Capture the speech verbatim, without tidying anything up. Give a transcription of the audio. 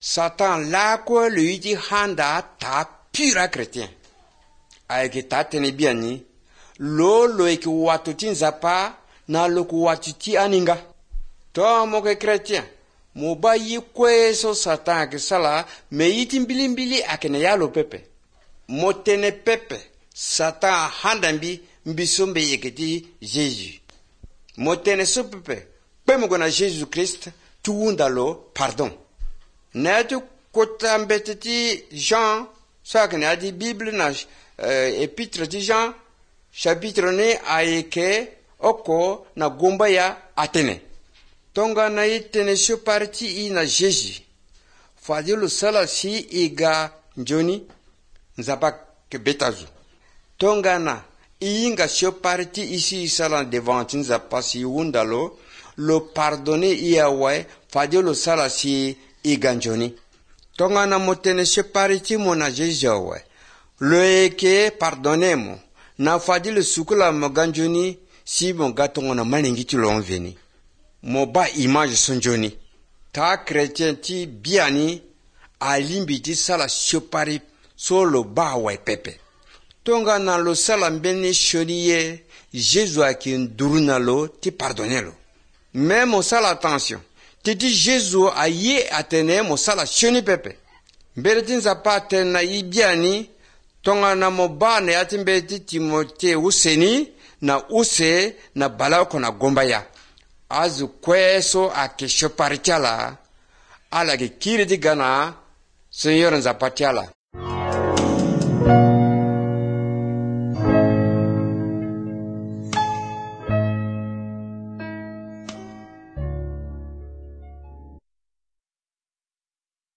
Satan la ko lui di handa ta pura chrétien. Aiki ta tene biani lo lo eki watuti nzapa na lo ku watuti aninga. To mo ke chrétien mo ba yi kweso Satan ke sala me yiti mbilimbili akene yalo pepe. Mo tene pepe Satan handambi mbisombe yeketi Jésus. Mo tene so pepe pe mo gona Jésus Christ tuunda lo pardon. Netu kotambetiti Jean sakene adi Bible na uh, épître de Jean chapitre ne aike oko na gomba ya atene. Tonga na itene sho parti ina Jésus. Fadilu sala si iga njoni nzapa ke betazu. Tonga na inga sho parti isi sala devant nzapa si undalo lo pardonner iawe fadilu sala si iga njoni. Tonga na motene sho parti mona Jésus we. Lo eke pardonnez-moi. Na fadilu sukula maganjoni si mon gatongo na maningi tu l'on veni. Mo ba image sonjoni. Ta chrétien ti biani a limbiti sala siopari solo ba wa pepe. Tonga na lo sala mbeni shoniye Jésus a ki nduruna lo ti pardonnelo. Mais mo sala attention. Ti di Jésus a ye atene mo sala shoni pepe. Mbeletin za pa tena i biani tonga na mo ba ne atimbeti Timote useni na use na bala ko na gomba ya. Azu kweso ake shoparichala ala ke kiri di gana senyor nzapatiala.